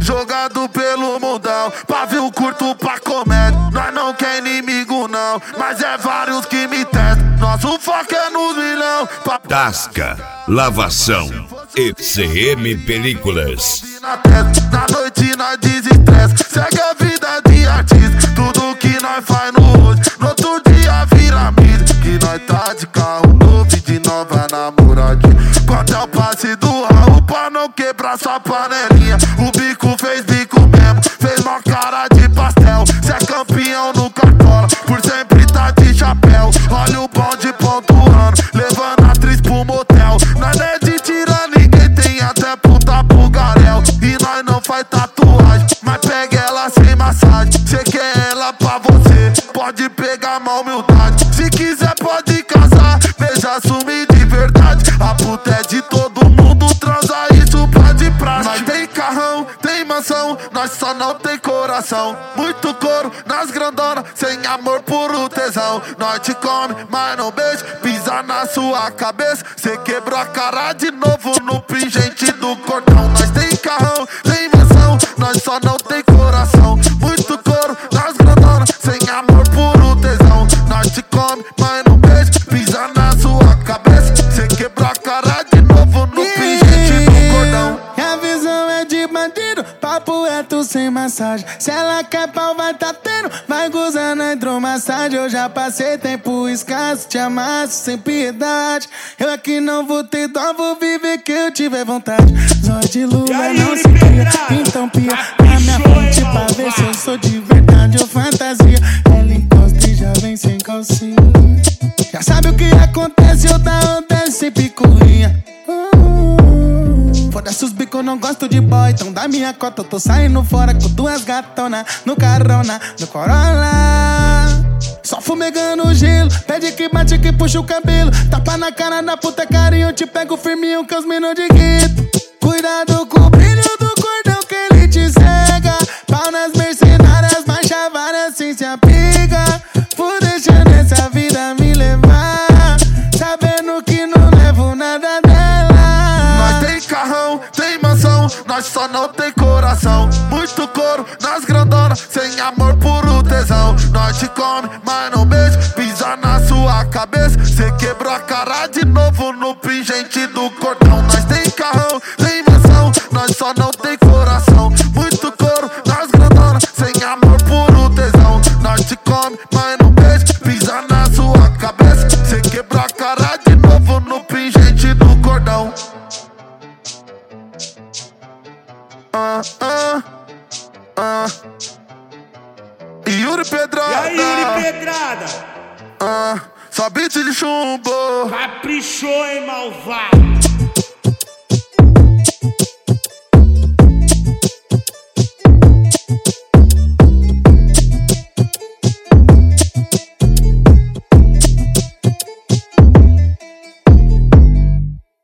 jogado pelo mundão. Pavio curto pra comédia, nós não quer inimigo não, mas é vários que me testam. Nosso foco é nos milhão. Tasca, lavação, ECM Películas. Na noite nós desestressa, segue a vida de artista. Tudo que nós faz no hoje, no outro dia vira mídia. Que nós tá de carro novo e de nova namoradinha. Quanto é o passe do Raul pra não quebrar sua panelinha. O bico fez bico mesmo, fez mó cara de pastel. Cê é campeão no cartola, por sempre tá de chapéu. Olha o bonde pontuando, levando a atriz pro motel. Nós não é de tirar ninguém, tem até puta pro garel. E nós não faz tatuagem, mas pega ela sem massagem. Cê quer ela pra você, pode pegar má humildade. Se quiser pode casar, beija, assumir de verdade. A puta é de todo mundo, transa isso pra de praxe. Nós tem carrão, tem mansão, nós só não tem coração. Muito couro nas grandonas, sem amor puro tesão. Nós te come, mas não beija, pisa na sua cabeça. Cê quebrou a cara de novo no pingente do cordão. Nós tem carrão, tem mansão, nós só não tem coração. Muito couro nas grandonas, sem amor puro tesão. Nós te come, mas não beija, pisa na sua cabeça. Cê quebrou a cara de novo no pingente do cordão. E a visão é de bandido, papo reto sem massagem. Se ela quer pau vai tá tendo, vai gozar na hidromassagem. Eu já passei tempo escasso, te amasso sem piedade. Eu aqui não vou ter dó, vou viver que eu tiver vontade. Zóio de lua não se cria, então pia na minha frente pra ver se eu sou de verdade ou fantasia. Ela encosta e já vem sem calcinha. Já sabe o que acontece, eu da onda sem picuinha. Foda-se os bicos, eu não gosto de boy. Então da minha cota eu tô saindo fora com duas gatona no carona, no Corolla. Só fumegando gelo, pede que bate que puxa o cabelo. Tapa na cara da puta, carinho, eu te pego firminho com os minos de guito. Cuidado com o brilho do cordão que ele te cega. Pau nas mercenárias, mas chavara assim se apiga. Vou deixar nessa vida me levar, sabendo que não levo nada dela. Nós tem carrão, tem mansão, nós só não tem coração. Muito couro nas grandonas, sem amor puro tesão. Nós te come, mas não beija, pisa na sua cabeça. Cê quebrou a cara de novo no pingente do cordão. Nós tem carrão, tem mansão, nós só não tem coração. Muito couro nas grandonas, sem amor puro tesão. Nós te come, mas não beija, pisa na sua cabeça. Cê quebrou a cara de novo no pingente do cordão. Yuri Pedrada. E aí, Yuri Pedrada? Só beat de chumbo. Caprichou, hein, malvado?